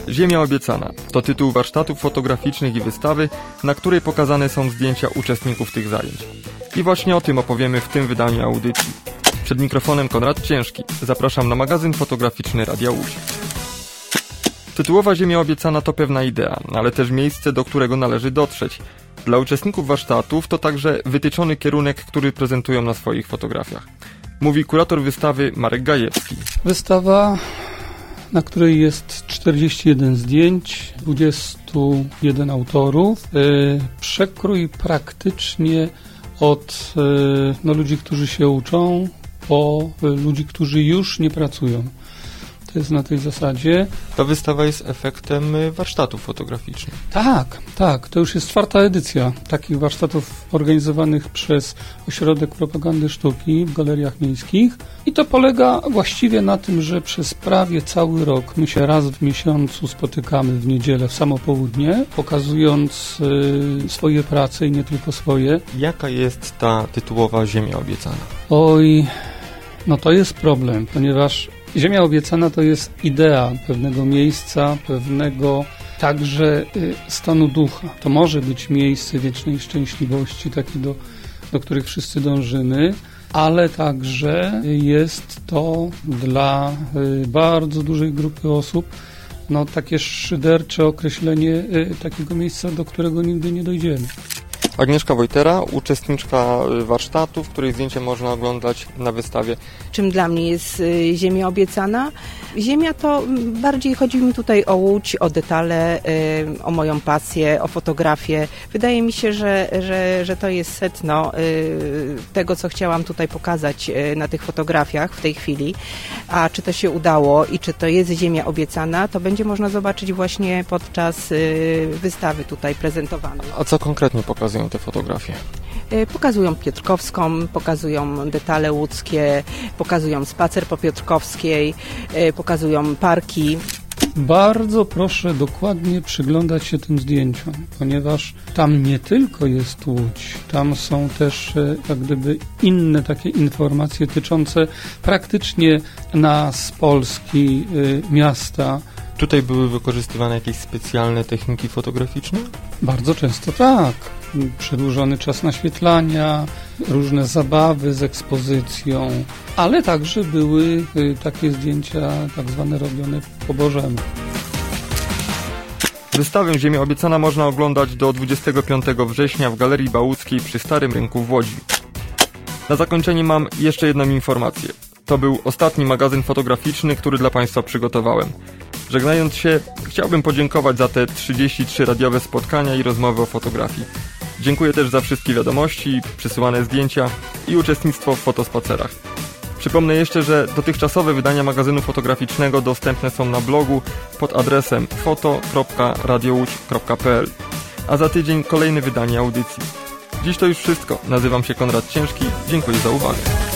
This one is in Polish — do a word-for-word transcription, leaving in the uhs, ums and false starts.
Ziemia obiecana to tytuł warsztatów fotograficznych i wystawy, na której pokazane są zdjęcia uczestników tych zajęć. I właśnie o tym opowiemy w tym wydaniu audycji. Przed mikrofonem Konrad Ciężki. Zapraszam na magazyn fotograficzny Radia Łódź. Tytułowa Ziemia obiecana to pewna idea, ale też miejsce, do którego należy dotrzeć. Dla uczestników warsztatów to także wytyczony kierunek, który prezentują na swoich fotografiach. Mówi kurator wystawy Marek Gajewski. Wystawa, na której jest czterdzieści jeden zdjęć, dwudziestu jeden autorów. Yy, przekrój praktycznie od yy, no, ludzi, którzy się uczą, po yy, ludzi, którzy już nie pracują. To jest na tej zasadzie. Ta wystawa jest efektem warsztatów fotograficznych. Tak, tak. To już jest czwarta edycja takich warsztatów organizowanych przez Ośrodek Propagandy Sztuki w galeriach miejskich. I to polega właściwie na tym, że przez prawie cały rok my się raz w miesiącu spotykamy w niedzielę w samo południe, pokazując y, swoje prace i nie tylko swoje. Jaka jest ta tytułowa Ziemia obiecana? Oj, no to jest problem, ponieważ Ziemia obiecana to jest idea pewnego miejsca, pewnego także stanu ducha. To może być miejsce wiecznej szczęśliwości, takie do, do których wszyscy dążymy, ale także jest to dla bardzo dużej grupy osób no, takie szydercze określenie takiego miejsca, do którego nigdy nie dojdziemy. Agnieszka Wojtera, uczestniczka warsztatów, której zdjęcie można oglądać na wystawie. Czym dla mnie jest Ziemia obiecana? Ziemia to bardziej chodzi mi tutaj o Łódź, o detale, o moją pasję, o fotografię. Wydaje mi się, że, że, że to jest sedno tego, co chciałam tutaj pokazać na tych fotografiach w tej chwili. A czy to się udało i czy to jest Ziemia obiecana, to będzie można zobaczyć właśnie podczas wystawy tutaj prezentowanej. A co konkretnie pokazują te fotografie? Pokazują Piotrkowską, pokazują detale łódzkie, pokazują spacer po Piotrkowskiej, pokazują parki. Bardzo proszę dokładnie przyglądać się tym zdjęciom, ponieważ tam nie tylko jest Łódź, tam są też jak gdyby inne takie informacje tyczące praktycznie nas, Polski, miasta. Tutaj były wykorzystywane jakieś specjalne techniki fotograficzne? Bardzo często tak. Przedłużony czas naświetlania, różne zabawy z ekspozycją, ale także były takie zdjęcia tak zwane robione po bożemu. Wystawę Ziemia obiecana można oglądać do dwudziestego piątego września w Galerii Bałuckiej przy Starym Rynku w Łodzi. Na zakończenie mam jeszcze jedną informację. To był ostatni magazyn fotograficzny, który dla Państwa przygotowałem. Żegnając się, chciałbym podziękować za te trzydzieści trzy radiowe spotkania i rozmowy o fotografii. Dziękuję też za wszystkie wiadomości, przysyłane zdjęcia i uczestnictwo w fotospacerach. Przypomnę jeszcze, że dotychczasowe wydania magazynu fotograficznego dostępne są na blogu pod adresem foto kropka radiołódź kropka p l. A za tydzień kolejne wydanie audycji. Dziś to już wszystko. Nazywam się Konrad Ciężki. Dziękuję za uwagę.